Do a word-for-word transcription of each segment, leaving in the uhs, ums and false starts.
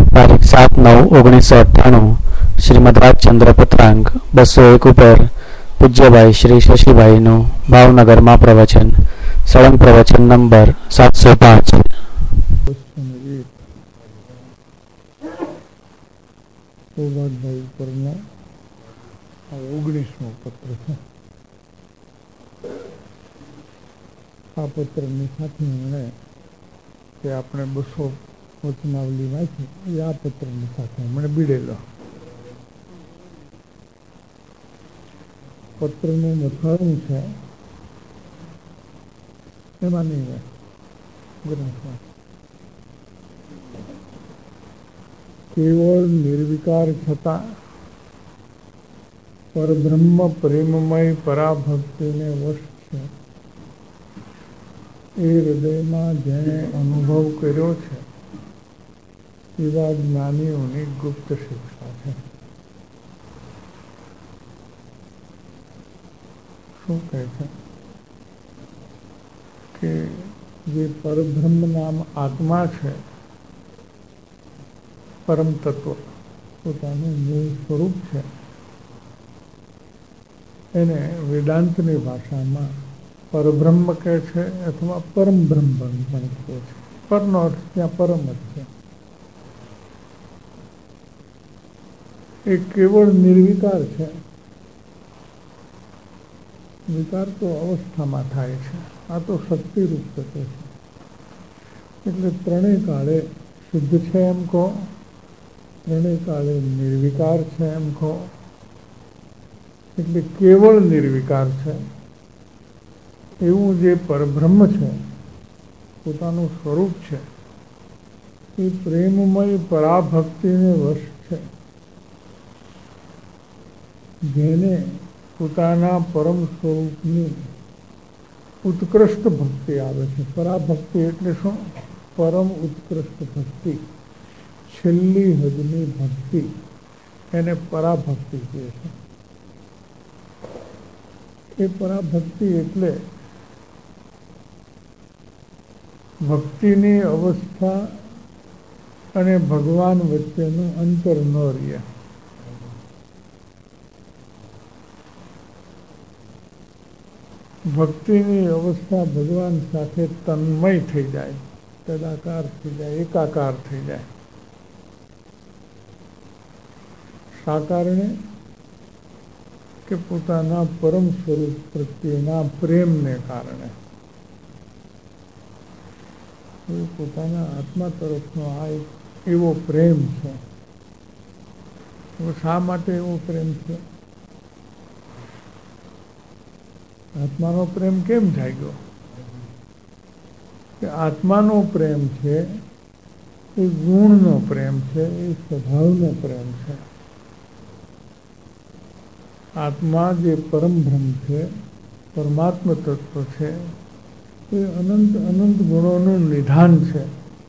તારીખ સાત નવ ઓગણીસો અઠ્ઠાણું શ્રીમદ રાજચંદ્ર પત્રાંક બસો એક ઉપર પૂજ્યભાઈ શ્રી શશીભાઈનું ભાવનગરમાં પ્રવચન. સળંગ પ્રવચન નંબર સાતસો પાંચ. સૌભાગભાઈ ઉપરનો ઓગણીસમો પત્ર છે. આ પત્રની સાથે મને કે આપણે બસો વચનાવલી વાંચી એ આ પત્રની સાથે મને બીડેલો. પત્રનું મથાળું છે એમાં નહીં હોય ગ્રંથમાં. કેવળ નિર્વિકાર છતાં પરબ્રહ્મ પ્રેમમય પરાભક્તિને વશ છે એ હૃદયમાં જેણે અનુભવ કર્યો છે એવા જ્ઞાનીઓની ગુપ્ત શિક્ષા છે. શું કહે છે કે જે પરબ્રહ્મ નામ આત્મા છે, પરમ તત્વ પોતાનું મૂળ સ્વરૂપ છે, એને વેદાંતની ભાષામાં પરબ્રહ્મ કહે છે અથવા પરમ બ્રહ્મ પણ કહે છે. પરનો અર્થ ત્યાં પરમ જ છે. એ કેવળ નિર્વિકાર છે. વિકાર તો અવસ્થામાં થાય છે, આ તો શક્તિરૂપ તત્વ છે. એટલે ત્રણેય કાળે શુદ્ધ છે એમ કહો, ત્રણેય કાળે નિર્વિકાર છે એમ કહો. એટલે કેવળ નિર્વિકાર છે એવું જે પરબ્રહ્મ છે, પોતાનું સ્વરૂપ છે, એ પ્રેમમય પરાભક્તિને વશ છે. જેને પોતાના પરમ સ્વરૂપની ઉત્કૃષ્ટ ભક્તિ આવે છે. પરાભક્તિ એટલે શું? પરમ ઉત્કૃષ્ટ ભક્તિ, છેલ્લી હદની ભક્તિ, એને પરાભક્તિ કહે છે. એ પરાભક્તિ એટલે ભક્તિની અવસ્થા અને ભગવાન વચ્ચેનું અંતર ન રહે. ભક્તિની અવસ્થા ભગવાન સાથે તન્મય થઈ જાય, તદાકાર થઈ જાય, એકાકાર થઈ જાય. શા કારણે? કે પોતાના પરમ સ્વરૂપ પ્રત્યેના પ્રેમને કારણે. પોતાના આત્મા તરફનો આ એક એવો પ્રેમ છે. શા માટે એવો પ્રેમ છે? આત્માનો પ્રેમ કેમ જાગ્યો? કે આત્માનો પ્રેમ છે એ ગુણનો પ્રેમ છે, એ સ્વભાવનો પ્રેમ છે. આત્મા જે પરમ બ્રહ્મ છે, પરમાત્મ તત્વ છે, એ અનંત અનંત ગુણોનું નિધાન છે.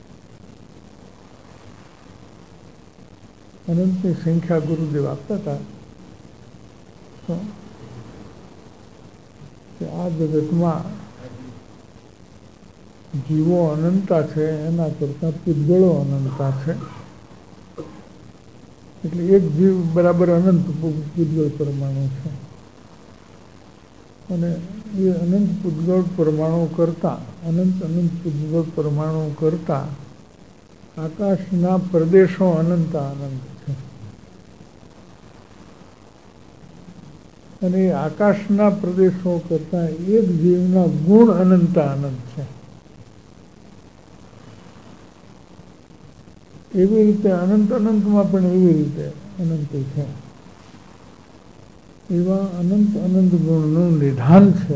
અનંતની સંખ્યા ગુરુદેવ આપતા હતા કે આ જગતમાં જીવો અનંતા છે, એના કરતા પૂતગળો અનંતા છે. એટલે એક જીવ બરાબર અનંત પૂતગળ પરમાણુ છે. અને એ અનંત પૂતગળ પરમાણુ કરતા અનંત અનંત પૂતગળ પરમાણુ કરતા આકાશના પ્રદેશો અનંતા અનંત છે. અને એ આકાશના પ્રદેશો કરતા એક જીવના ગુણ અનંતા અનંત છે. એવી રીતે અનંત અનંતમાં પણ એવી રીતે અનંત છે. એવા અનંત અનંત ગુણનું નિધાન છે.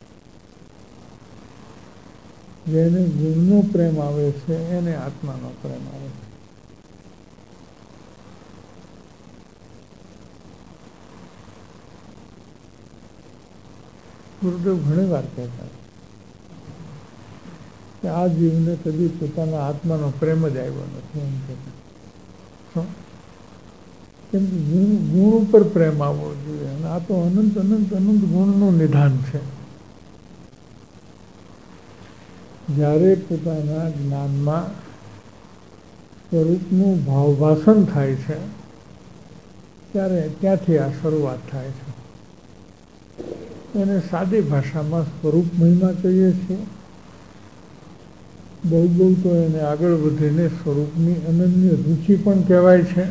જેને ગુણનો પ્રેમ આવે છે એને આત્માનો પ્રેમ આવે છે. ગુરુદેવ ઘણી વાર કહેતા કે આ જીવને કદી પોતાના આત્માનો પ્રેમ જ આવ્યો નથી એમ કહેતા. કેમ કે ગુણ ઉપર પ્રેમ આવવો જોઈએ. અને આ તો અનંત અનંત અનંત ગુણનું નિધાન છે. જ્યારે પોતાના જ્ઞાનમાં સ્વરૂપનું ભાવભાષણ થાય છે ત્યારે ત્યાંથી આ શરૂઆત થાય છે. એને સાદી ભાષામાં સ્વરૂપ મહિમા કહીએ છીએ. બહુ બહુ તો એને આગળ વધીને સ્વરૂપની અનન્ય રુચિ પણ કહેવાય છે.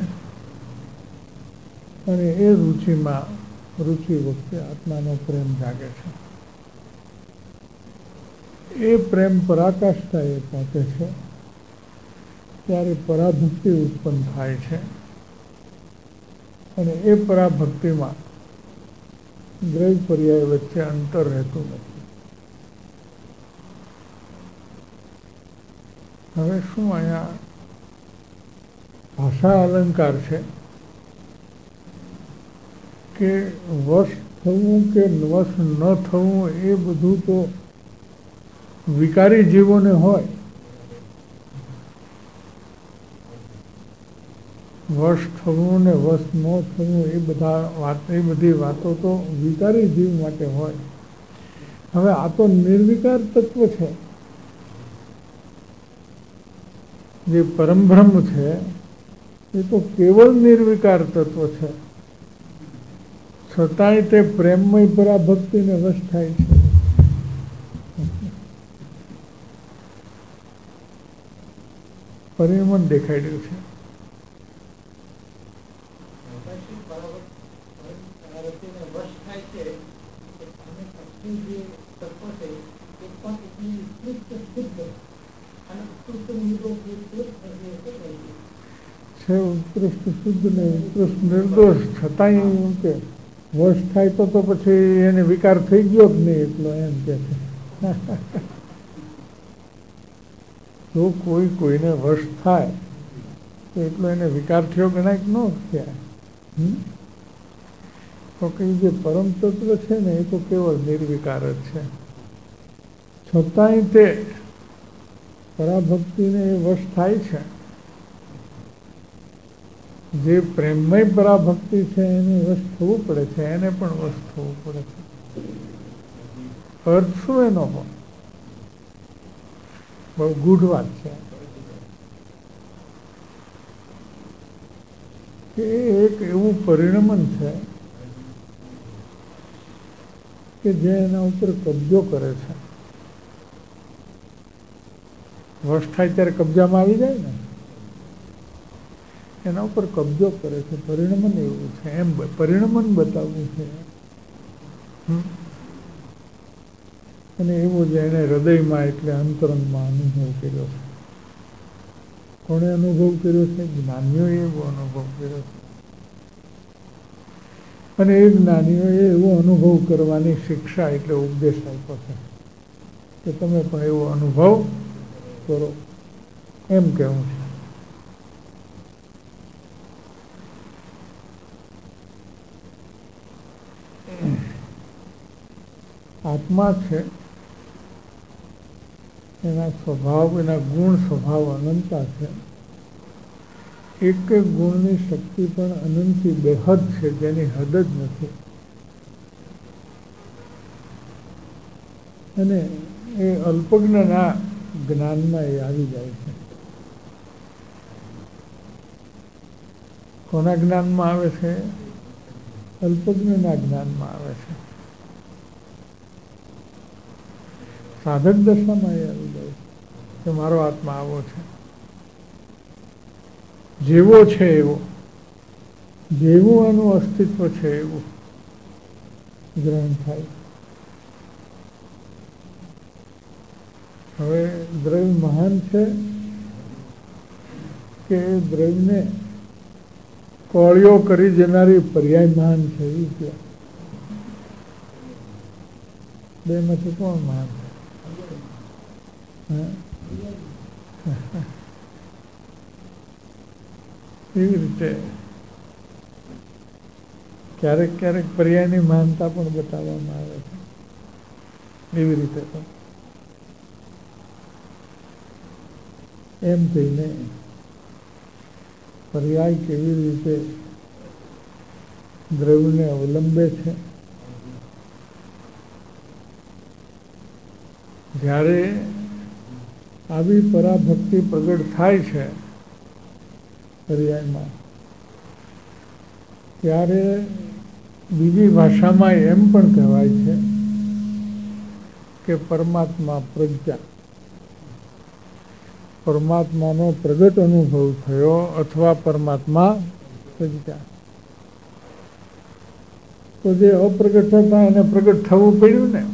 અને એ રુચિમાં રુચિ વખતે આત્માનો પ્રેમ જાગે છે. એ પ્રેમ પરાકાષ્ઠાએ પહોંચે છે ત્યારે પરાભક્તિ ઉત્પન્ન થાય છે. અને એ પરાભક્તિમાં દ્રવ્ય પર્યાય વચ્ચે અંતર રહેતું નથી. હવે શું અહીંયા ભાષા અલંકાર છે કે વશ થવું કે વશ ન થવું એ બધું તો વિકારી જીવોને હોય. વશ થવું ને વશ ન થવું એ બધા વાત એ બધી વાતો તો વિકારી જીવ માટે હોય. હવે આ તો નિર્વિકાર તત્વ છે. જે પરમબ્રહ્મ છે એ તો કેવળ નિર્વિકાર તત્વ છે. છતાંય તે પ્રેમમય પરાભક્તિને વશ થાય છે. પરિણમન દેખાડ્યું છે. છે ઉત્કૃષ્ટ શુદ્ધ ને ઉત્કૃષ્ટ નિર્દોષ, છતાંય એમ કે વશ થાય તો તો પછી એને વિકાર થઈ ગયો જ નહીં એટલો એમ કે છે. જો કોઈ કોઈને વશ થાય તો એટલો એને વિકાર થયો ગણાય કે ન થયા. તો કે જે પરમ તત્વ છે ને એ તો કેવળ નિર્વિકાર જ છે. છતાંય તે પરાભક્તિને વશ થાય છે. જે પ્રેમમય પરાભક્તિ છે એને વશ થવું પડે છે, એને પણ વશ થવું પડે છે. અર્થ શું એનો પણ બહુ ગૂઢ વાત છે કે એક એવું પરિણમન છે કે જે એના ઉપર કબજો કરે છે. વશ થાય ત્યારે કબજામાં આવી જાય ને, એના ઉપર કબજો કરે છે. પરિણમન એવું છે, એમ પરિણમન બતાવવું છે. અને એવો જ એને હૃદયમાં એટલે અંતરંગમાં અનુભવ કર્યો છે. કોણે અનુભવ કર્યો છે? જ્ઞાનીઓએ એવો અનુભવ કર્યો છે. અને એ જ્ઞાનીઓએ એવો અનુભવ કરવાની શિક્ષા એટલે ઉપદેશ આપ્યો છે કે તમે પણ એવો અનુભવ કરો, એમ કહેવું છે. આત્મા છે એના સ્વભાવ, એના ગુણ સ્વભાવ અનંતા છે. એક એક ગુણની શક્તિ પણ અનંતી બેહદ છે, જેની હદ જ નથી. અને એ અલ્પજ્ઞના જ્ઞાનમાં એ આવી જાય છે. કોના જ્ઞાનમાં આવે છે? અલ્પજ્ઞના જ્ઞાનમાં આવે છે. સાધક દશામાં એ આવી જાય કે મારો આત્મા આવો છે, જેવો છે એવો, જેવું આનું અસ્તિત્વ છે એવું ગ્રહણ થાય. હવે દ્રવ્ય મહાન છે કે એ દ્રવ્યને કોળીઓ કરી જનારી પર્યાય મહાન છે? એ કે બે માંથી કોણ મહાન છે? એવી રીતે ક્યારેક ક્યારેક પર્યાયની મહાનતા પણ બતાવવામાં આવે છે. એવી રીતે તો એમ કહીને પર્યાય કેવી રીતે દ્રવ્યને અવલંબે છે. જ્યારે આવી પરાભક્તિ પ્રગટ થાય છે પર્યાયમાં, ત્યારે બીજી ભાષામાં એમ પણ કહેવાય છે કે પરમાત્મા પ્રજ્ઞા, પરમાત્માનો પ્રગટ અનુભવ થયો અથવા પરમાત્મા પ્રજ્ઞા. તો જે અપ્રગટ હતા એને પ્રગટ થવું પડ્યું ને.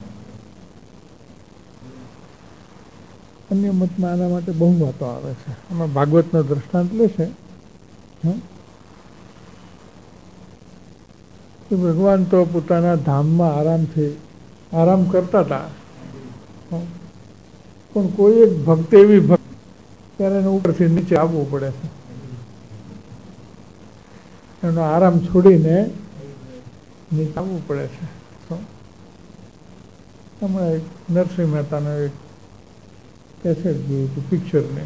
અન્ય મતમાં આના માટે બહુ વાતો આવે છે. આમાં ભાગવતનો દ્રષ્ટાંત લે છે કે ભગવાન તો પોતાના ધામમાં આરામથી આરામ કરતા હતા, પણ કોઈ એક ભક્ત એવી ભક્ત ત્યારે એને ઉપરથી નીચે આવવું પડે છે, એનો આરામ છોડીને નીચે આવવું પડે છે. હમણાં એક નરસિંહ મહેતાનો એક કેસેટ જોયું હતું પિક્ચરને,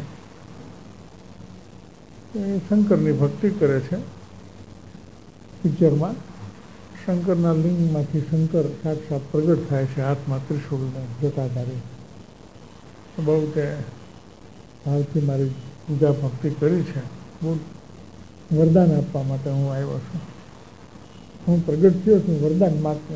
એ શંકરની ભક્તિ કરે છે. પિક્ચરમાં શંકરના લિંગમાંથી શંકર સાક્ષાત પ્રગટ થાય છે, હાથમાં ત્રિશૂળને જટાધારી. બહુ તે ભાવથી મારી પૂજા ભક્તિ કરી છે, બહુ વરદાન આપવા માટે હું આવ્યો છું, હું પ્રગટ થયો છું, વરદાન માત્ર.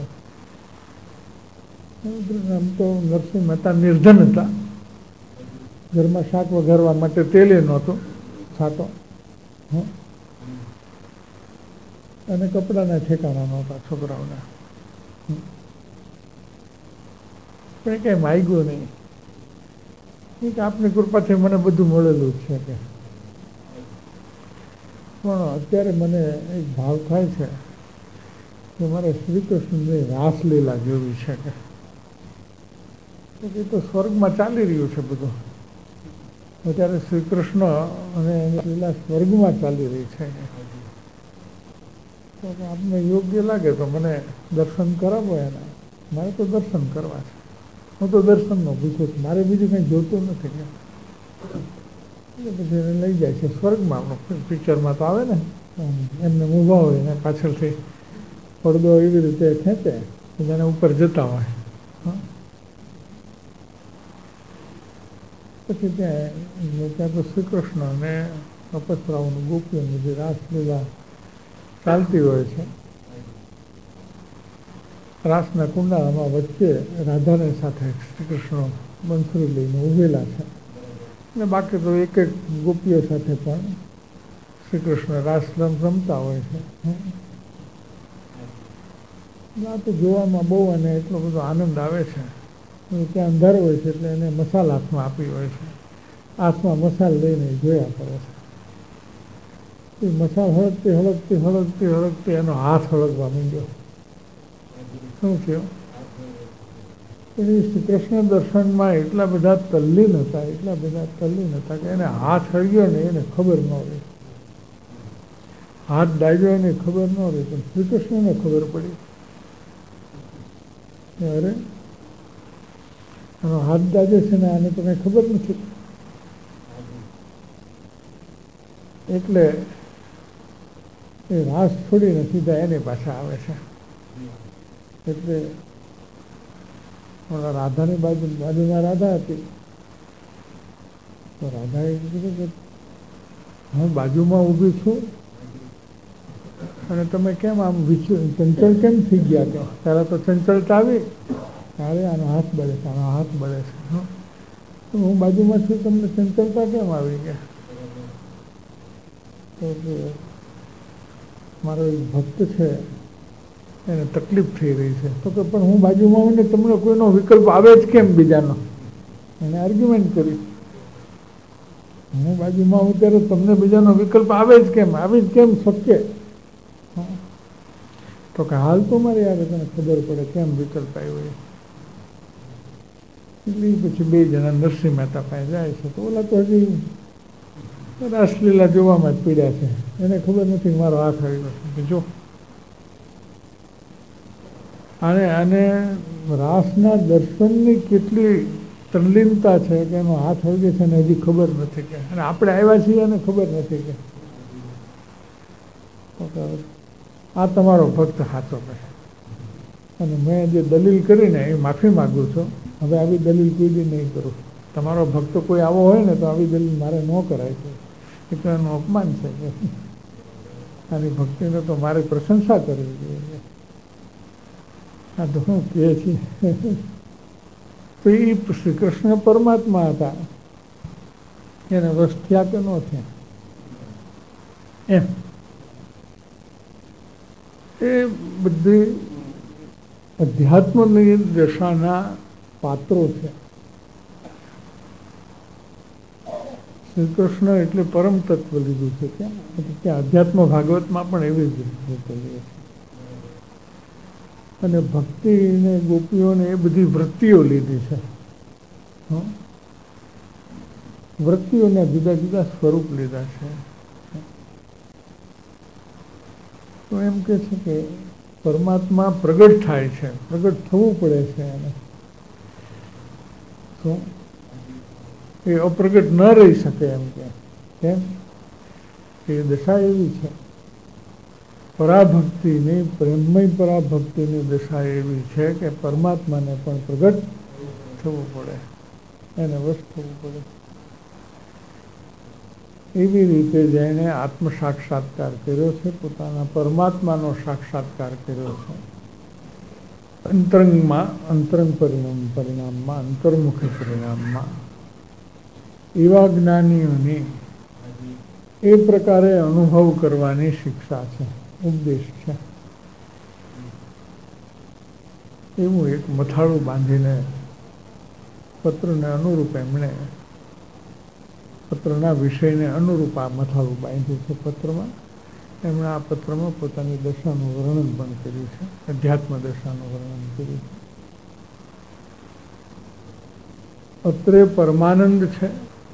આમ તો નરસિંહ મહેતા નિર્ધન હતા, ઘરમાં શાક વઘારવા માટે તેલે નહોતું, છાંટો અને કપડાના ઠેકાણા નહોતા છોકરાઓના, પણ કંઈ માગ્યું નહીં. કે આપની કૃપાથી મને બધું મળેલું છે કે, પણ અત્યારે મને એક ભાવ થાય છે કે મારે શ્રી કૃષ્ણની રાસલીલા જોવી છે કે, એ તો સ્વર્ગમાં ચાલી રહ્યું છે બધું. અત્યારે શ્રી કૃષ્ણ અને એની લીલા સ્વર્ગમાં ચાલી રહી છે. તો આપને યોગ્ય લાગે તો મને દર્શન કરાવો એના. મારે તો દર્શન કરવા છે, હું તો દર્શનનો ભૂખ્યો છું, મારે બીજું કંઈ જોતું નથી કે. પછી એને લઈ જાય છે સ્વર્ગમાં. પિક્ચરમાં તો આવે ને એમને ઊભા હોય ને પાછળથી પડદો એવી રીતે ખેંચે કે જેને ઉપર જતા હોય. પછી ત્યાં ત્યાં તો શ્રી કૃષ્ણ અને અપસરાઓનું ગોપીઓની જે રાસલીલા ચાલતી હોય છે. રાસના કુંડાળામાં વચ્ચે રાધાને સાથે શ્રી કૃષ્ણ બંસરી લઈને ઊભેલા છે, અને બાકી તો એક એક ગોપીઓ સાથે પણ શ્રી કૃષ્ણ રાસ રમતા હોય છે. આ તો જોવામાં બહુ અને એટલો બધો આનંદ આવે છે. ત્યાં અંધારો હોય છે એટલે એને મસાલ હાથમાં આપી હોય છે, હાથમાં મસાલ લઈને જોયા કરે છે. એ મસાલ હળગતી હળગતી હળગતી હળગતી એનો હાથ હળગવા માંડ્યો. શું થયું? શ્રી કૃષ્ણ દર્શનમાં એટલા બધા તલ્લીન હતા, એટલા બધા તલ્લીન હતા કે એને હાથ હળગ્યો ને એને ખબર ન રહી, હાથ દાગ્યો એને ખબર ન રહી, પણ શ્રી કૃષ્ણને ખબર પડી. અરે એનો હાથ દાજે છે ને આને તો કંઈ ખબર નથી. એટલે એ રાસ છોડીને સીધા એની પાછા આવે છે. એટલે રાધાની બાજુ બાજુમાં રાધા હતી, તો રાધાએ કીધું કે હું બાજુમાં ઊભી છું અને તમે કેમ આમ વિચું ચંચળ કેમ થઈ ગયા? કે ત્યારે તો ચંચળતા આવી, ત્યારે આનો હાથ બળે છે, આનો હાથ બળે છે. હું બાજુમાં છું, તમને ચંચળતા કેમ આવી ગયા? તો મારો એક ભક્ત છે એને તકલીફ થઈ રહી છે. તો કે પણ હું બાજુમાં હોઉં ને તમને કોઈનો વિકલ્પ આવે જ કેમ બીજાનો? એને આર્ગ્યુમેન્ટ કરી, હું બાજુમાં હોઉં ત્યારે તમને બીજાનો વિકલ્પ આવે જ કેમ? આવી જ કેમ શક્ય? તો કે હાલ તો મારે યાર તને ખબર પડે કેમ વિકલ્પ આવ્યો. એટલે પછી બે જણા નરસિંહ મહેતા પાસે જાય છે. તો ઓલા તો હજી રાસલીલા જોવામાં જ પીડ્યા છે, એને ખબર નથી મારો હાથ આવ્યો છે. જો અને અને રાસના દર્શનની કેટલી તલ્લીનતા છે કે એનો હાથ હળગે છે ને હજી ખબર નથી કે, અને આપણે આવ્યા છીએ અને ખબર નથી કે. આ તમારો ભક્ત સાચો કહે, અને મેં જે દલીલ કરીને એ માફી માગું છું. હવે આવી દલીલ કોઈ દી નહીં કરું. તમારો ભક્ત કોઈ આવો હોય ને તો આવી દલીલ મારે ન કરાય છે. એ તો એનું અપમાન છે કે આની ભક્તિને તો મારે પ્રશંસા કરવી જોઈએ. આ તો શું કહે છે? તો એ શ્રી કૃષ્ણ પરમાત્મા હતા, એને વશ થયા કે ન થયા એમ. એ બધી અધ્યાત્મની દશાના પાત્રો છે. શ્રી કૃષ્ણ એટલે પરમ તત્વ લીધું છે ત્યાં ત્યાં અધ્યાત્મ ભાગવતમાં પણ એવી જ રીતે લે છે. અને ભક્તિને ગોપીઓને એ બધી વૃત્તિઓ લીધી છે. વૃત્તિઓના જુદા જુદા સ્વરૂપ લીધા છે. તો એમ કે છે કે પરમાત્મા પ્રગટ થાય છે, પ્રગટ થવું પડે છે એને. શું એ અપ્રગટ ન રહી શકે એમ કે કેમ? એ દશા એવી છે પરાભક્તિની, પ્રેમમય પરાભક્તિની દશા એવી છે કે પરમાત્માને પણ પ્રગટ થવું પડે, એને વશ થવું પડે. એવી રીતે જેણે આત્મ સાક્ષાત્કાર કર્યો છે, પોતાના પરમાત્માનો સાક્ષાત્કાર કર્યો છે, અંતરંગમાં, અંતરંગ પરિણામ પરિણામમાં અંતર્મુખી પરિણામમાં, એવા જ્ઞાનીઓની એ પ્રકારે અનુભવ કરવાની શિક્ષા છે, ઉપદેશ છે. એવું એક મથાળું બાંધીને પત્રને અનુરૂપ એમણે પત્રના વિષયને અનુરૂપ આ મથાળું બાંધ્યું છે. પત્રમાં એમણે આ પત્રમાં પોતાની દશાનું વર્ણન પણ કર્યું છે, અધ્યાત્મ દશાનું વર્ણન કર્યું છે. અત્રે પરમાનંદ છે.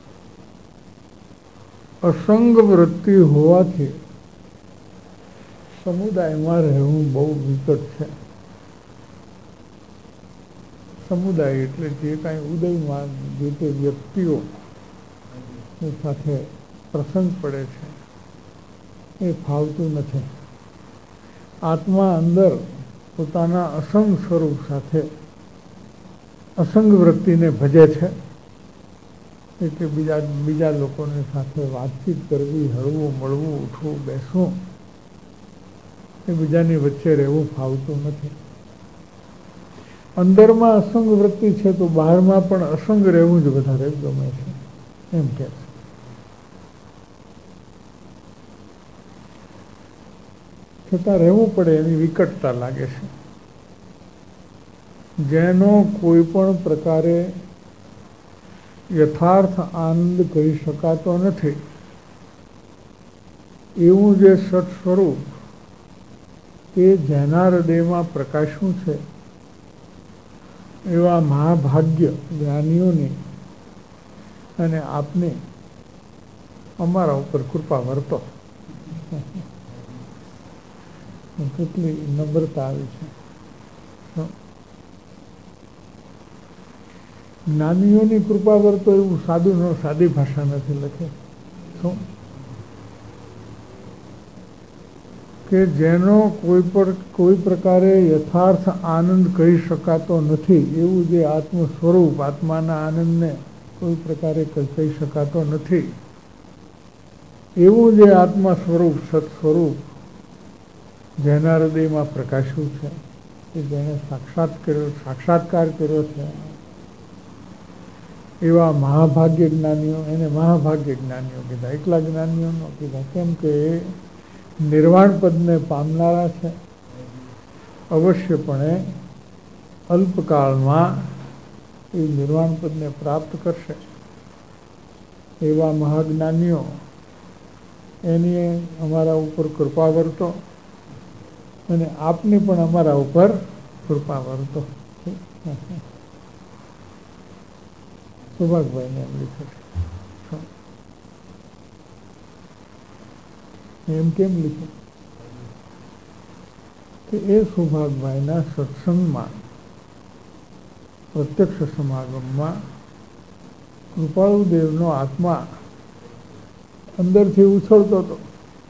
અસંગ વૃત્તિ હોવાથી સમુદાયમાં રહેવું બહુ વિકટ છે. સમુદાય એટલે જે કાંઈ ઉદયમાં જે તે વ્યક્તિઓ સાથે પ્રસંગ પડે છે એ ફાવતું નથી. આત્મા અંદર પોતાના અસંગ સ્વરૂપ સાથે અસંગ વૃત્તિને ભજે છે. એટલે બીજા બીજા લોકોની સાથે વાતચીત કરવી, હળવું મળવું, ઉઠવું બેસવું, એ બીજાની વચ્ચે રહેવું ફાવતું નથી. અંદરમાં અસંગ વૃત્તિ છે તો બહારમાં પણ અસંગ રહેવું જ વધારે ગમે છે એમ કે છે. છતાં રહેવું પડે એની વિકટતા લાગે છે. જેનો કોઈ પણ પ્રકારે યથાર્થ આનંદ કહી શકાતો નથી એવું જે સત સ્વરૂપ એ જેના હૃદયમાં પ્રકાશ્યું છે, એવા મહાભાગ્ય જ્ઞાનીઓની અને આપની અમારા ઉપર કૃપા વર્તો. કેટલી નમ્રતા આવી છે. જ્ઞાનીઓની કૃપા વર્તો એવું સાદું ન સાદી ભાષા નથી લખે. શું કે જેનો કોઈ પર કોઈ પ્રકારે યથાર્થ આનંદ કહી શકાતો નથી એવું જે આત્મ સ્વરૂપ, આત્માના આનંદને કોઈ પ્રકારે કહી શકાતો નથી એવું જે આત્મા સ્વરૂપ, સત સ્વરૂપ જેના હૃદયમાં પ્રકાશ્યું છે, કે જેને સાક્ષાત કર્યો સાક્ષાત્કાર કર્યો છે, એવા મહાભાગ્ય જ્ઞાનીઓ, એને મહાભાગ્ય જ્ઞાનીઓ કીધા, એકલા જ્ઞાનીઓ ન કીધા. કેમ કે એ નિર્વાણ પદને પામનારા છે. અવશ્યપણે અલ્પકાળમાં એ નિર્વાણ પદને પ્રાપ્ત કરશે. એવા મહાજ્ઞાનીઓ એની અમારા ઉપર કૃપા વર્તો અને આપની પણ અમારા ઉપર કૃપા વર્તો. સુભાગભાઈને એમ લીધું છે. એમ કેમ લીધું કે એ સુભાગભાઈના સત્સંગમાં, પ્રત્યક્ષ સમાગમમાં કૃપાળુદેવનો આત્મા અંદરથી ઉછળતો હતો.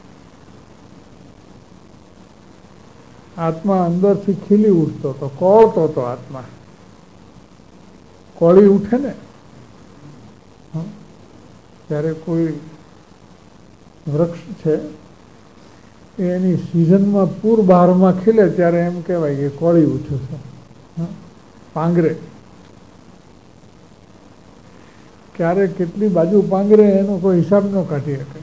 આત્મા અંદરથી ખીલી ઉઠતો હતો, કોળતો હતો આત્મા. કોળી ઉઠે ને ત્યારે કોઈ વૃક્ષ છે એની સિઝનમાં પૂર બહારમાં ખીલે ત્યારે એમ કહેવાય કે કોળી ઉઠ્યું છે, પાંગરે. ક્યારે કેટલી બાજુ પાંગરે એનો કોઈ હિસાબ ન કાઢી શકે.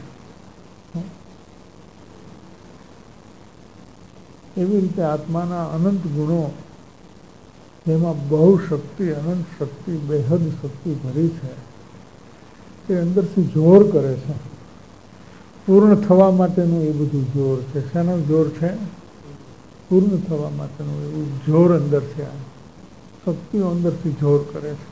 એવી રીતે આત્માના અનંત ગુણો, જેમાં બહુ શક્તિ, અનંત શક્તિ, બેહદ શક્તિ ભરી છે, એ અંદરથી જોર કરે છે. પૂર્ણ થવા માટેનું એ બધું જોર છે. શાનું જોર છે? પૂર્ણ થવા માટેનું એવું જોર અંદર છે. શક્તિઓ અંદરથી જોર કરે છે.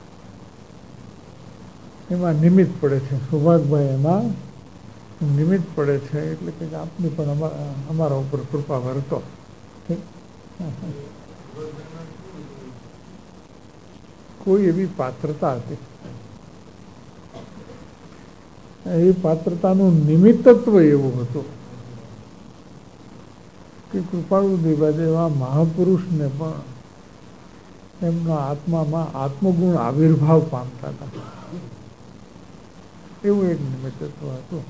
એમાં નિમિત્ત પડે છે. સૌભાગભાઈ એમાં નિમિત્ત પડે છે. એટલે કે આપની પણ અમારા ઉપર કૃપા વર્તો. કોઈ એવી પાત્રતા હતી, એ પાત્રતાનું નિમિત્તત્વ એવું હતું કે કૃપાળુ દેવા જેવા મહાપુરુષને પણ એમના આત્મામાં આત્મગુણ આવિર્ભાવ પામતા હતા. એવું એક નિમિત્તત્વ હતું.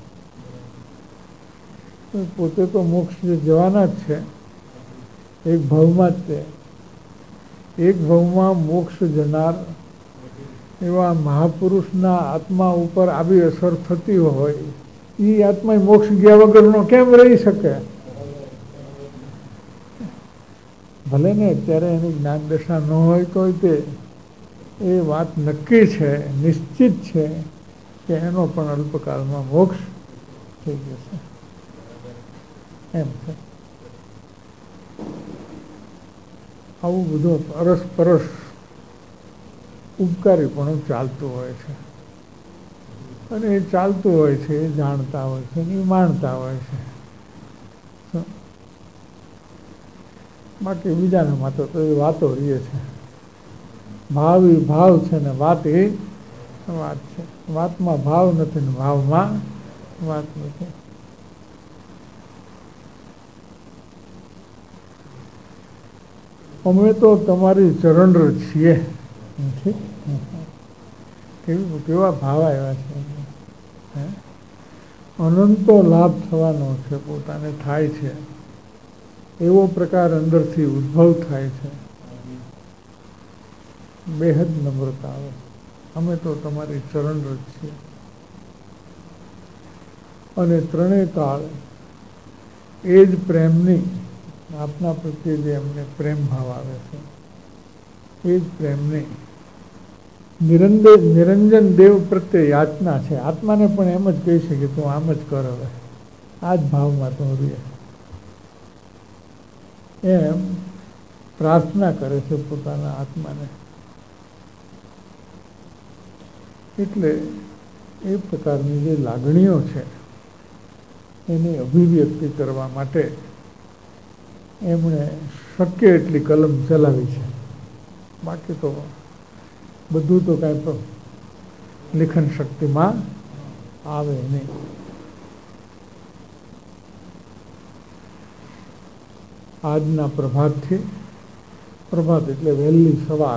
પોતે તો મોક્ષ જવાના જ છે, એક ભાવમાં જ તે એક ભાવમાં મોક્ષ જનાર એવા મહાપુરુષના આત્મા ઉપર આવી અસર થતી હોય, એ આત્મા મોક્ષ ગયા વગરનો કેમ રહી શકે? ભલે ને અત્યારે એની જ્ઞાન દશા ન હોય તો તે એ વાત નક્કી છે, નિશ્ચિત છે કે એનો પણ અલ્પકાળમાં મોક્ષ થઈ જશે એમ છે. આવું બધું અરસપરસ ઉપકારી પણ ચાલતું હોય છે, અને એ ચાલતું હોય છે, એ જાણતા હોય છે, એ માણતા હોય છે. બાકી બીજાનામાં તો એ વાતો રહીએ છે. ભાવ એ ભાવ છે ને વાત એ વાત છે. વાતમાં ભાવ નથી ને ભાવમાં વાત નથી. અમે તો તમારી ચરણરજ છીએ. કેવી કેવા ભાવ આવ્યા છે. અનંતો લાભ થવાનો છે, પોતાને થાય છે એવો પ્રકાર અંદરથી ઉદ્ભવ થાય છે. બેહદ નમ્રતા આવે. અમે તો તમારી ચરણરજ છીએ. અને ત્રણેય કાળ એ જ પ્રેમની, આપના પ્રત્યે જે અમને પ્રેમ ભાવ આવે છે, એ જ પ્રેમની નિરંજન નિરંજન દેવ પ્રત્યે યાચના છે. આત્માને પણ એમ જ કહી શકે તું આમ જ કર, હવે આ જ ભાવમાં તું રહે, એમ પ્રાર્થના કરે છે પોતાના આત્માને. એટલે એ પ્રકારની જે લાગણીઓ છે એની અભિવ્યક્તિ કરવા માટે એમણે શક્ય એટલી કલમ ચલાવી છે. બાકી તો બધું તો કાંઈ પણ લેખન શક્તિમાં આવે નહીં. આજના પ્રભાતથી, પ્રભાત એટલે વહેલી સવાર,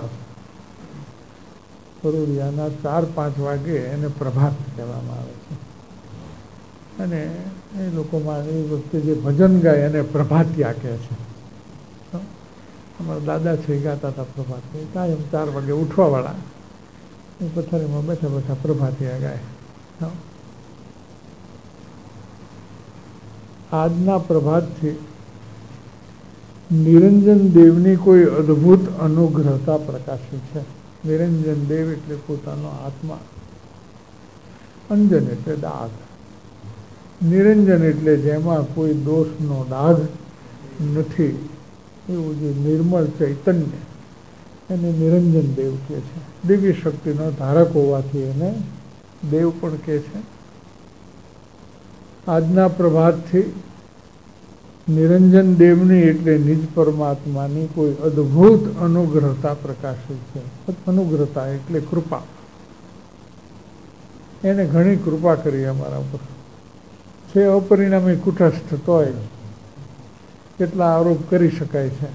ફરોડિયાના ચાર પાંચ વાગે એને પ્રભાત કહેવામાં આવે છે. અને એ લોકોમાં એ વખતે જે ભજન ગાય એને પ્રભાતિયા કહે છે. અમારા દાદા છે ગાતા હતા પ્રભાત, કાયમ ચાર વાગે ઉઠવાવાળા એ પથારીમાં બેઠા બેઠા પ્રભાતિયા ગાય. આજના પ્રભાતથી નિરંજન દેવની કોઈ અદ્ભુત અનુગ્રહતા પ્રકાશી છે. નિરંજન દેવ એટલે પોતાનો આત્મા, અંજન એટલે દાગ, નિરંજન એટલે જેમાં કોઈ દોષનો દાગ નથી એવું જે નિર્મળ ચૈતન્ય, એને નિરંજન દેવ કહે છે. દિવ્ય શક્તિનો ધારક હોવાથી એને દેવ પણ કહે છે. આજના પ્રભાતથી નિરંજન દેવની એટલે નિજ પરમાત્માની કોઈ અદ્ભુત અનુગ્રહતા પ્રકાશિત છે. અનુગ્રહતા એટલે કૃપા. એને ઘણી કૃપા કરી અમારા ઉપર. છે અપરિણામી કુટસ્થ તોય કેટલા આરોપ કરી શકાય છે.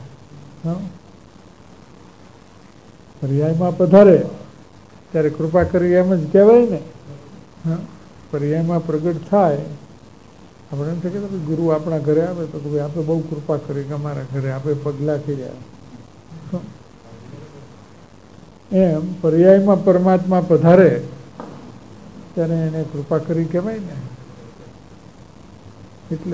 પર્યાયમાં પધારે ત્યારે કૃપા કરી એમ જ કહેવાય ને. પર્યાયમાં પ્રગટ થાય આપણે એમ છે કે ગુરુ આપણા ઘરે આવે તો ભાઈ આપણે બહુ કૃપા કરી કે અમારા ઘરે આપણે પગલાં કર્યા. એમ પર્યાયમાં પરમાત્મા પધારે ત્યારે એને કૃપા કરી કહેવાય ને. એટલે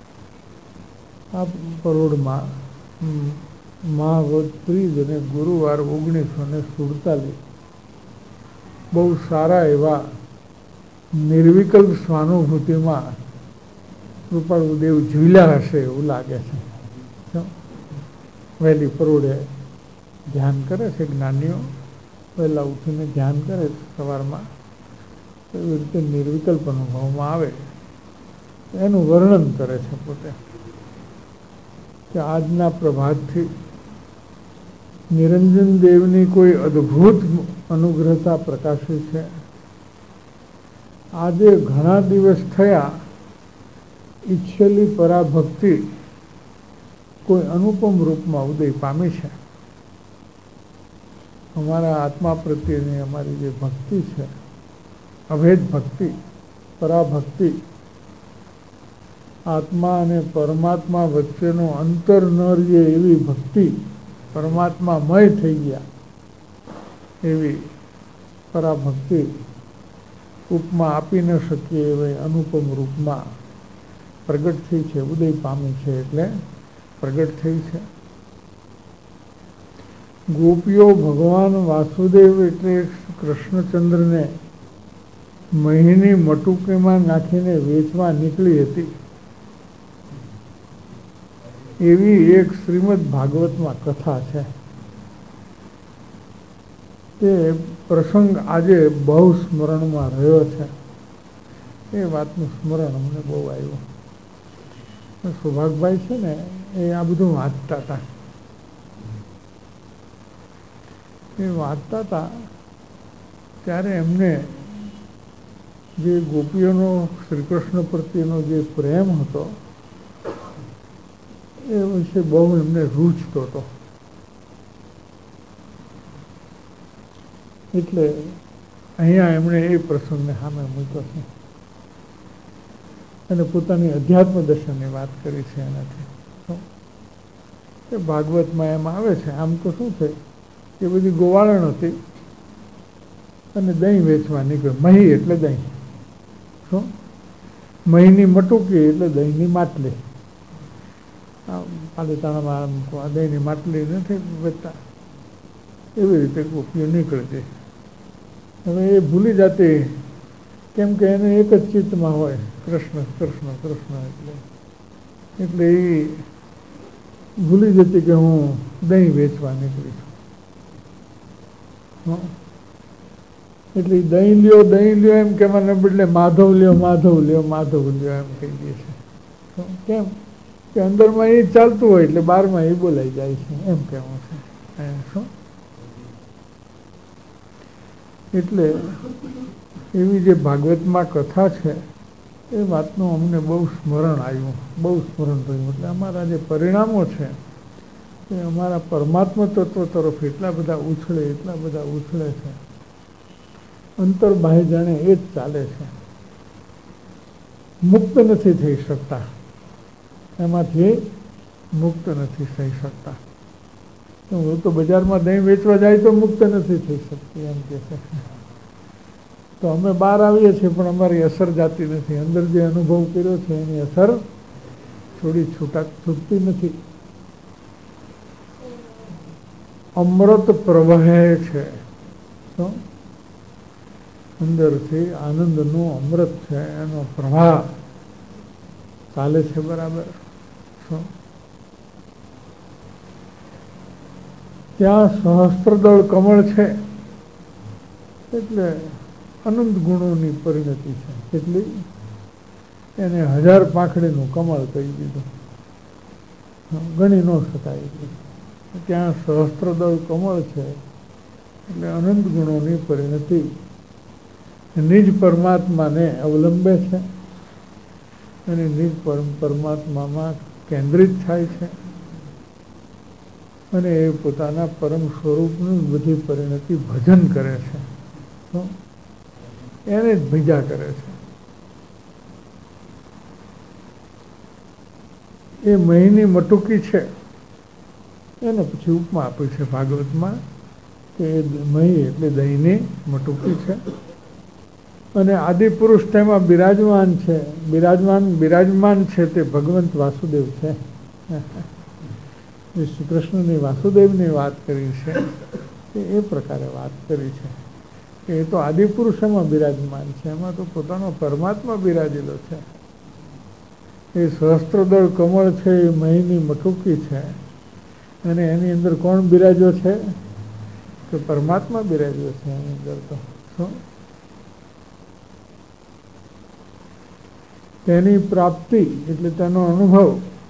આ પરોઢમાં મહાવદ ત્રીજ અને ગુરુવાર ઓગણીસો ને સુડતાલીસ બહુ સારા એવા નિર્વિકલ્પ સ્વાનુભૂતિમાં કૃપાળુદેવ ઝૂલ્યા હશે એવું લાગે છે. વહેલી પરોઢે ધ્યાન કરે છે જ્ઞાનીઓ, વહેલા ઉઠીને ધ્યાન કરે સવારમાં, એવી રીતે નિર્વિકલ્પ અનુભવમાં આવે એનું વર્ણન કરે છે પોતે કે આજના પ્રભાતથી નિરંજન દેવની કોઈ અદ્ભુત અનુગ્રહતા પ્રકાશી છે. આજે ઘણા દિવસ થયા ઈચ્છેલી પરાભક્તિ કોઈ અનુપમ રૂપમાં ઉદય પામી છે. અમારા આત્મા પ્રત્યેની અમારી જે ભક્તિ છે, અભેદ ભક્તિ, પરાભક્તિ, આત્મા અને પરમાત્મા વચ્ચેનો અંતર ન રહે એવી ભક્તિ, પરમાત્મામય થઈ ગયા એવી પરાભક્તિ ઉપમા આપી ન શકીએ એવી અનુપમ રૂપમાં પ્રગટ થઈ છે, ઉદય પામી છે એટલે પ્રગટ થઈ છે. ગોપીઓ ભગવાન વાસુદેવ એટલે કૃષ્ણચંદ્રને મહીની મટુકીમાં નાખીને વેચવા નીકળી હતી એવી એક શ્રીમદ ભાગવતમાં કથા છે. તે પ્રસંગ આજે બહુ સ્મરણમાં રહ્યો છે. એ વાતનું સ્મરણ અમને બહુ આવ્યું. સૌભાગભાઈ છે ને એ આ બધું વાંચતા હતા. એ વાંચતા હતા ત્યારે એમને જે ગોપીઓનો શ્રીકૃષ્ણ પ્રત્યેનો જે પ્રેમ હતો એ વિશે બહુ એમને રૂચતો હતો. એટલે અહીંયા એમણે એ પ્રસંગને સામે મૂક્યો છે અને પોતાની અધ્યાત્મ દર્શનની વાત કરી છે એનાથી. એ ભાગવતમાં એમ આવે છે, આમ તો શું છે કે બધી ગોવાળણ હતી અને દહીં વેચવા નીકળ્યો. મહી એટલે દહીં, શું મહીની મટુકી એટલે દહીંની માટલી. પાલિતાણામાં દહીંની માટલી નથી વેચતા, એવી રીતે ગોપીઓ નીકળતી. હવે એ ભૂલી જતી, કેમ કે એને એક જ ચિત્તમાં હોય કૃષ્ણ કૃષ્ણ કૃષ્ણ. એટલે એટલે એ ભૂલી જતી કે હું દહીં વેચવા નીકળી છું. એટલે દહીં લ્યો દહીં લ્યો એમ કહેવાને બદલે માધવ લ્યો માધવ લ્યો માધવ લ્યો એમ કહી દે છે. કેમ કે અંદરમાં એ ચાલતું હોય એટલે બહારમાં એ બોલાઈ જાય છે એમ કહેવું છે. શું એટલે એવી જે ભાગવતમાં કથા છે એ વાતનું અમને બહુ સ્મરણ આવ્યું, બહુ સ્મરણ થયું. એટલે અમારા જે પરિણામો છે એ અમારા પરમાત્મા તત્વ તરફ એટલા બધા ઉછળે એટલા બધા ઉછળે છે, અંતર બાહ્ય જાણે એ જ ચાલે છે. મુક્ત નથી થઈ શકતા, એમાંથી મુક્ત નથી થઈ શકતા. હું તો બજારમાં દહીં વેચવા જાય તો મુક્ત નથી થઈ શકતી એમ કે છે. તો અમે બહાર આવીએ છીએ પણ અમારી અસર જાતી નથી. અંદર જે અનુભવ કર્યો છે એની અસર થોડી છૂટા છૂટતી નથી. અમૃત પ્રવહે છે, તો અંદરથી આનંદનો અમૃત છે, એનો પ્રવાહ ચાલે છે બરાબર. શું ત્યાં સહસ્ત્રદળ કમળ છે એટલે અનંત ગુણોની પરિણતિ છે. કેટલી એને હજાર પાંખડીનું કમળ કહી દીધું, ગણી ન શકાય. એટલે ત્યાં સહસ્ત્રદળ કમળ છે એટલે અનંત ગુણોની પરિણતિ નિજ પરમાત્માને અવલંબે છે અને નિજ પરમાત્મામાં કેન્દ્રિત થાય છે અને એ પોતાના પરમ સ્વરૂપનું બધી પરિણતિ ભજન કરે છે. તો એને જ ભીજા કરે છે. એ મહીની મટુકી છે. એને પછી ઉપમા આપી છે ભાગવતમાં કે મહી એટલે દહીંની મટુકી છે. અને આદિપુરુષ તેમાં બિરાજમાન છે. બિરાજમાન બિરાજમાન છે તે ભગવંત વાસુદેવ છે. શ્રી કૃષ્ણની વાસુદેવની વાત કરી છે કે એ પ્રકારે વાત કરી છે કે એ તો આદિપુરુષ એમાં બિરાજમાન છે. એમાં તો પોતાનો પરમાત્મા બિરાજેલો છે. એ સહસ્ત્રદળ કમળ છે એ મહીની મટુકી છે. અને એની અંદર કોણ બિરાજો છે? કે પરમાત્મા બિરાજ્યો છે એની અંદર. તો શું તેની પ્રાપ્તિ એટલે તેનો અનુભવ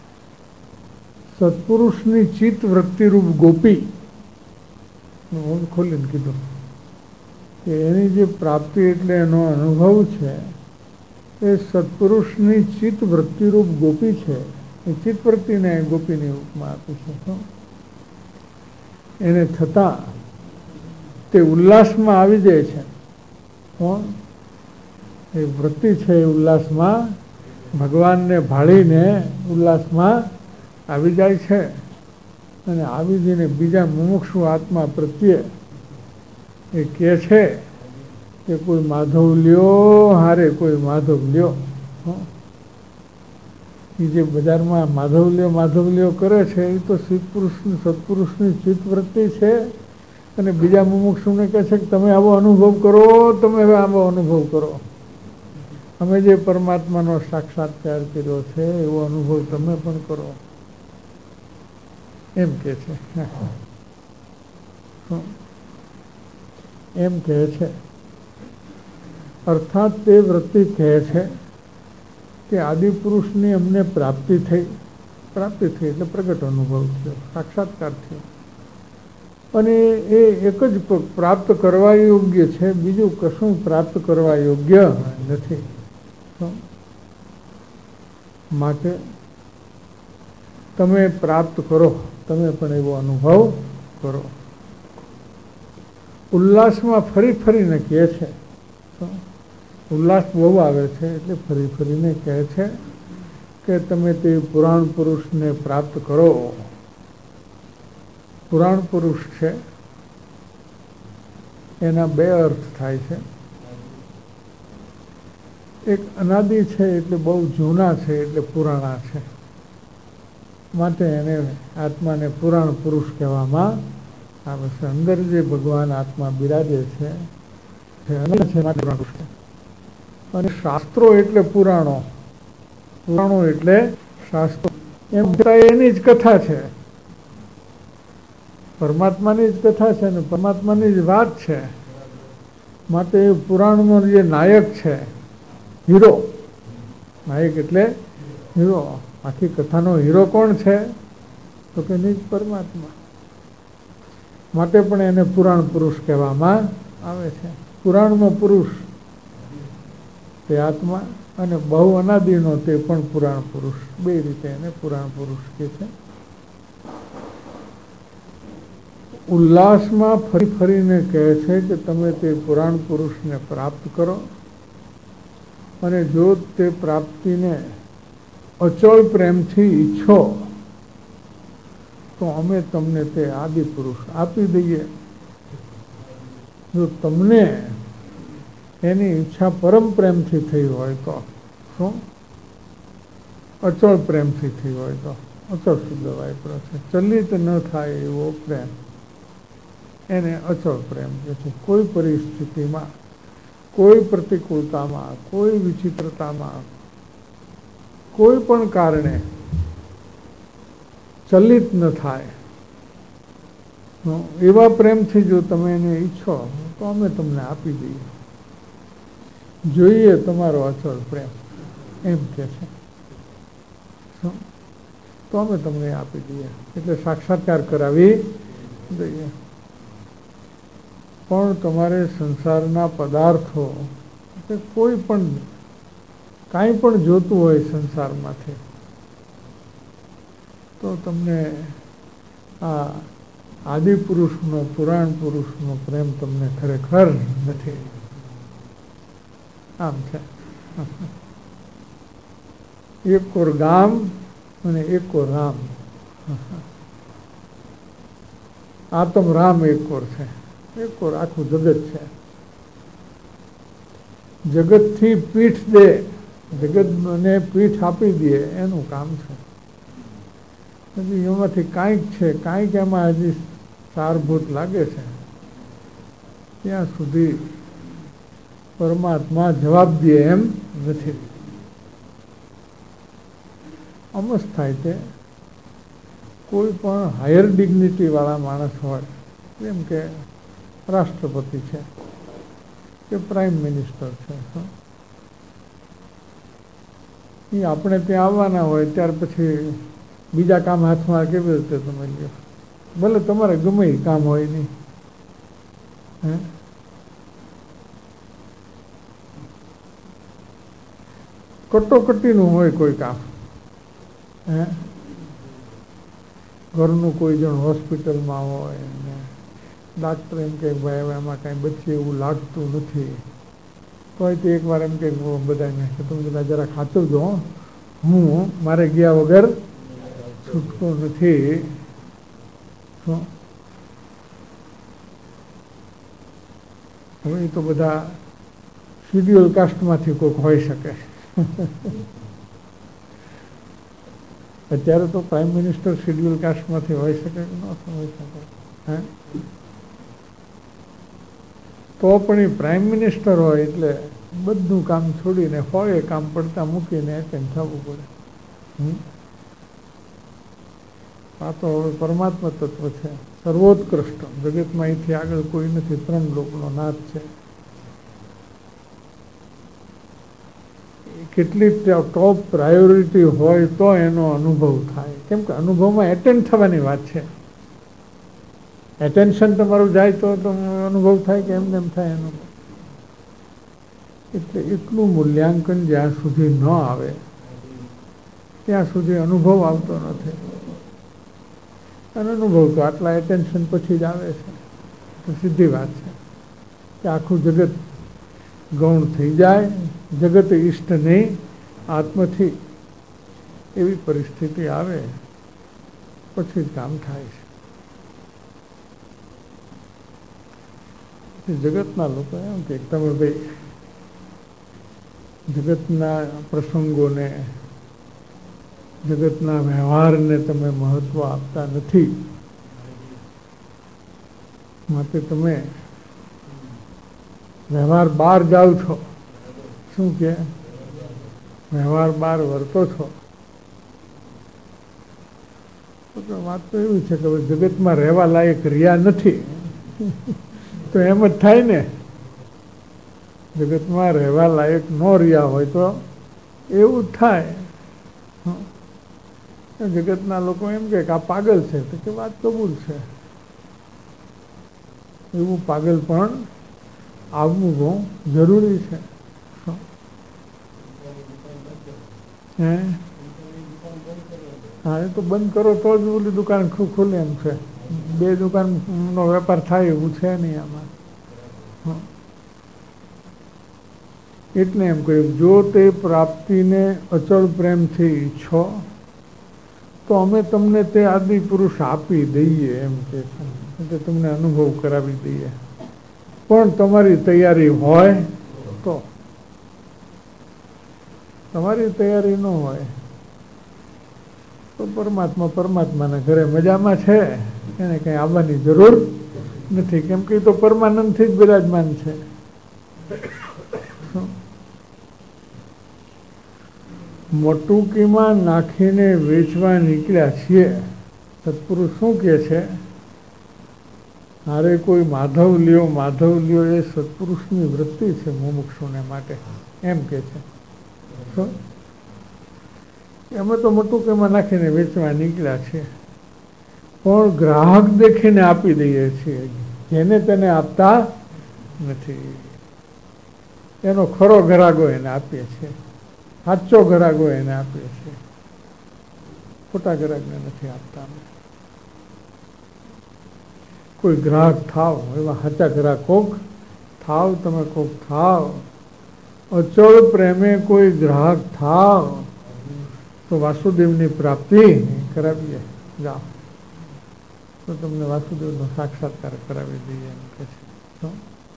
સત્પુરુષની ચિત્ત વૃત્તિરૂપ ગોપી, હું ખોલીને કીધું કે એની જે પ્રાપ્તિ એટલે એનો અનુભવ છે એ સત્પુરુષની ચિત્ત વૃત્તિરૂપ ગોપી છે. એ ચિત્ત વૃત્તિને ગોપીની ઉપમા આપી છે. એને થતાં તે ઉલ્લાસમાં આવી જાય છે. કોણ? એ વૃત્તિ છે એ ઉલ્લાસમાં ભગવાનને ભાળીને ઉલ્લાસમાં આવી જાય છે. અને આવી જઈને બીજા મુમુક્ષુ આત્મા પ્રત્યે એ કહે છે કે કોઈ માધવ લ્યો, હારે કોઈ માધવ લ્યો. એ જે બજારમાં માધવ લ્યો માધવ લ્યો કરે છે એ તો સત્પુરુષની સત્પુરુષની ચિત્તવૃત્તિ છે. અને બીજા મુમુક્ષુને કહે છે કે તમે આવો અનુભવ કરો, તમે હવે આવો અનુભવ કરો. અમે જે પરમાત્માનો સાક્ષાત્કાર કર્યો છે એવો અનુભવ તમે પણ કરો, એમ કહે છે. એમ કહે છે. અર્થાત તે વૃત્તિ કહે છે કે આદિપુરુષની અમને પ્રાપ્તિ થઈ. પ્રાપ્તિ થઈ એટલે પ્રગટ અનુભવ થયો, સાક્ષાત્કાર થયો. અને એ એક જ પ્રાપ્ત કરવા યોગ્ય છે, બીજું કશું પ્રાપ્ત કરવા યોગ્ય નથી. માટે તમે પ્રાપ્ત કરો, તમે પણ એવો અનુભવ કરો. ઉલ્લાસમાં ફરી ફરીને કહે છે. ઉલ્લાસ બહુ આવે છે એટલે ફરી ફરીને કહે છે કે તમે તે પુરાણ પુરુષને પ્રાપ્ત કરો. પુરાણ પુરુષ છે એના બે અર્થ થાય છે. એક અનાદિ છે એટલે બહુ જૂના છે એટલે પુરાણા છે. માટે એને આત્માને પુરાણ પુરુષ કહેવામાં આવે છે. અંદર જે ભગવાન આત્મા બિરાજે છે અને શાસ્ત્રો એટલે પુરાણો, પુરાણો એટલે શાસ્ત્રો. એમ એની જ કથા છે, પરમાત્માની જ કથા છે ને પરમાત્માની જ વાત છે. માટે એ પુરાણનો જે નાયક છે, હીરો, નાયક એટલે હીરો. આખી કથાનો હીરો કોણ છે? તો કે નિજ પરમાત્મા. માટે પણ એને પુરાણ પુરુષ કહેવામાં આવે છે. પુરાણનો પુરુષ તે આત્મા અને બહુ અનાદિનો તે પણ પુરાણ પુરુષ. બે રીતે એને પુરાણ પુરુષ કહે છે. ઉલ્લાસમાં ફરી ફરીને કહે છે કે તમે તે પુરાણ પુરુષને પ્રાપ્ત કરો. અને જો તે પ્રાપ્તિને અચળ પ્રેમથી ઈચ્છો તો અમે તમને તે આદિ પુરુષ આપી દઈએ. જો તમને એની ઈચ્છા પરમ પ્રેમથી થઈ હોય તો, શું અચળ પ્રેમથી થઈ હોય તો, અચળ શબ્દ વાપર્યો છે. ચલિત ન થાય એવો પ્રેમ, એને અચળ પ્રેમ કહે છે. કોઈ પરિસ્થિતિમાં, કોઈ પ્રતિકૂળતામાં, કોઈ વિચિત્રતામાં, કોઈ પણ કારણે ચલિત ન થાય એવા પ્રેમથી જો તમે એને ઈચ્છો તો અમે તમને આપી દઈએ. જોઈએ તમારો અચળ પ્રેમ, એમ કે છે. તો અમે તમને આપી દઈએ એટલે સાક્ષાત્કાર કરાવી દઈએ. પણ તમારે સંસારના પદાર્થો કોઈ પણ કાંઈ પણ જોતું હોય સંસારમાંથી તો તમને આ આદિપુરુષનો, પુરાણ પુરુષનો પ્રેમ તમને ખરેખર નથી. આમ છે. એક કોર ગામ અને એકો રામ. આત્મ રામ એકોર છે, એકોર આખું જગત છે. જગતથી પીઠ દે, જગતને પીઠ આપી દે એનું કામ છે. હજી એમાંથી કાંઈક છે, કાંઈક એમાં હજી સારભૂત લાગે છે, ત્યાં સુધી પરમાત્મા જવાબ દે એમ નથી. અમસ થાય તે કોઈ પણ હાયર ડિગ્નિટી વાળા માણસ હોય, જેમ કે રાષ્ટ્રપતિ છે કે પ્રાઇમ મિનિસ્ટર છે, એ આપણે ત્યાં આવવાના હોય ત્યાર પછી બીજા કામ હાથમાં કેવી રીતે તમે લ્યો? ભલે તમારે ગમે એ કામ હોય નહીં, હે કટોકટીનું હોય કોઈ કામ, હે ઘરનું કોઈ જણ હોસ્પિટલમાં હોય ને ડાક્ટર એમ કે ભાઈ એમાં કાંઈ બચે એવું લાગતું નથી, તો તે એકવાર એમ કે બધાને કે તમે બધા જરા ખાચવજો, હું મારે ગયા વગર છૂટકો નથી. હવે એ તો બધા શિડ્યુલ કાસ્ટમાંથી કોઈક હોઈ શકે. અત્યારે તો પ્રાઇમ મિનિસ્ટર શિડ્યુલ કાસ્ટમાંથી હોઈ શકે કે ન હોઈ શકે? હે તો પણ એ પ્રાઇમ મિનિસ્ટર હોય એટલે બધું કામ છોડીને હોય કામ પડતા મૂકીને એટેન્ડ થવું પડે. આ તો હવે પરમાત્મા તત્વ છે, સર્વોત્કૃષ્ટ જગતમાં અહીંથી આગળ કોઈ નથી, ત્રણ લોકનો નાથ છે. કેટલી ટોપ પ્રાયોરિટી હોય તો એનો અનુભવ થાય, કેમ કે અનુભવમાં એટેન્ડ થવાની વાત છે. એટેન્શન તમારું જાય તો અનુભવ થાય કે એમને એમ થાય અનુભવ. એટલે એટલું મૂલ્યાંકન જ્યાં સુધી ન આવે ત્યાં સુધી અનુભવ આવતો નથી. અને અનુભવ તો આટલા એટેન્શન પછી જ આવે છે, તો સીધી વાત છે કે આખું જગત ગૌણ થઈ જાય, જગત ઈષ્ટ નહીં આત્મથી, એવી પરિસ્થિતિ આવે પછી જ કામ થાય છે. જગતના લોકો એમ કે તમે ભાઈ જગતના પ્રસંગોને, જગતના વ્યવહારને તમે મહત્વ આપતા નથી, માટે તમે વ્યવહાર બહાર જાઓ છો. શું કે વ્યવહાર બહાર વર્તો છો? વાત તો એવી છે કે જગતમાં રહેવા લાયક રહ્યા નથી, તો એમ જ થાય ને. જગતમાં રહેવા લાયક ન રહ્યા હોય તો એવું જ થાય. જગતના લોકો એમ કે આ પાગલ છે, તો કે વાત કબૂલ છે. એવું પાગલ પણ આવવું બહુ જરૂરી છે. હે હા, એ તો બંધ કરો તો જ ઓલી દુકાન ખુલે એમ છે. બે દુકાનનો વેપાર થાય એવું છે નહીં આમાં. એટલે એમ કહ્યું, જો તે પ્રાપ્તિને અચળ પ્રેમથી ઈચ્છો તો અમે તમને તે આદિ પુરુષ આપી દઈએ, એમ કે છે, તમને અનુભવ કરાવી દઈએ. પણ તમારી તૈયારી હોય તો. તમારી તૈયારી ન હોય તો પરમાત્મા પરમાત્માના ઘરે મજામાં છે, એને કંઈ આવવાની જરૂર નથી, કેમ કે તો પરમાનંદથી જ બિરાજમાન છે. મટુકીમાં નાખીને વેચવા નીકળ્યા છીએ. સત્પુરુષ શું કહે છે? હારે કોઈ માધવ લ્યો માધવ લ્યો, એ સત્પુરુષની વૃત્તિ છે મુમુક્ષુને માટે, એમ કે છે. એમાં તો મટુકીમાં નાખીને વેચવા નીકળ્યા છે, પણ ગ્રાહક દેખીને આપી દઈએ છીએ, જેને તેને આપતા નથી. એનો ખરો ઘરાગો એને આપીએ છીએ, સાચો ઘરાગો એને આપીએ છીએ, ખોટા ઘરાગને નથી આપતા. કોઈ ગ્રાહક થાવ, એવા સાચા ગ્રાહક કોક થાવ, તમે કોક થાવ, અચળ પ્રેમે કોઈ ગ્રાહક થાવ, તો વાસુદેવની પ્રાપ્તિ કરાવીએ, જાઓ તો તમને વાસુદેવનો સાક્ષાત્કાર કરાવી દઈએ એમ કે છે. તો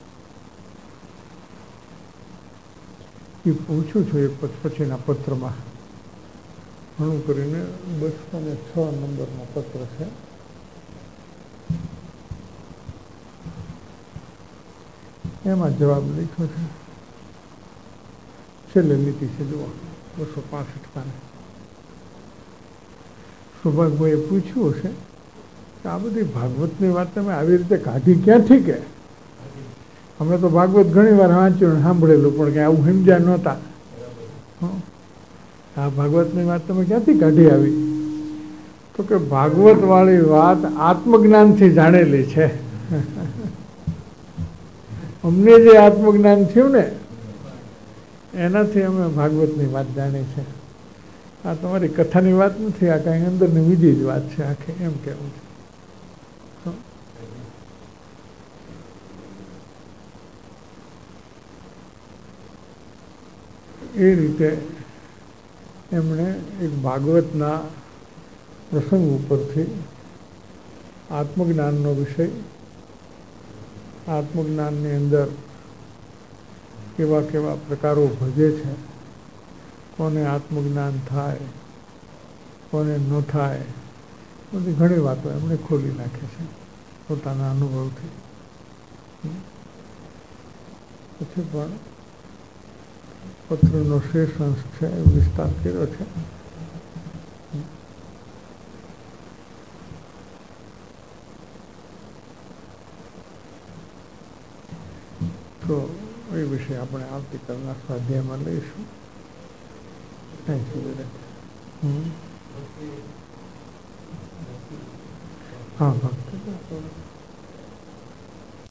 એ પૂછું છું એ પછીના પત્રમાં, ઘણું કરીને બસો ને છ નંબરનો પત્ર છે. એમાં જવાબ લખ્યો છે, છેલ્લે લીટી છે જુઓ, બસો પાસઠ પાને. સૌભાગભાઈએ પૂછ્યું હશે કે આ બધી ભાગવતની વાત તમે આવી રીતે કાઢી ક્યાંથી? કે અમે તો ભાગવત ઘણી વાર વાંચ્યું સાંભળેલું, પણ કે આવું સમજ્યા નહોતા. આ ભાગવતની વાત તમે ક્યાંથી કાઢી આવી? તો કે ભાગવત વાળી વાત આત્મજ્ઞાનથી જાણેલી છે. અમને જે આત્મજ્ઞાન થયું ને એનાથી અમે ભાગવતની વાત જાણી છે. આ તમારી કથાની વાત નથી, આ કાંઈ અંદરની બીજી જ વાત છે આખી, એમ કેવું છે. એ રીતે એમણે એક ભાગવતના પ્રસંગ ઉપરથી આત્મજ્ઞાનનો વિષય, આત્મજ્ઞાનની અંદર કેવા કેવા પ્રકારો ભજે છે, કોને આત્મજ્ઞાન થાય, કોને ન થાય, બધી ઘણી વાતો એમણે ખોલી નાખી છે પોતાના અનુભવથી. પછી પણ પત્રનો શેષ અંશ છે એ વિસ્તાર કર્યો છે. તો એ વિશે આપણે આવતીકાલના સ્વાધ્યાયમાં લઈશું. Thank you very much. હા હા.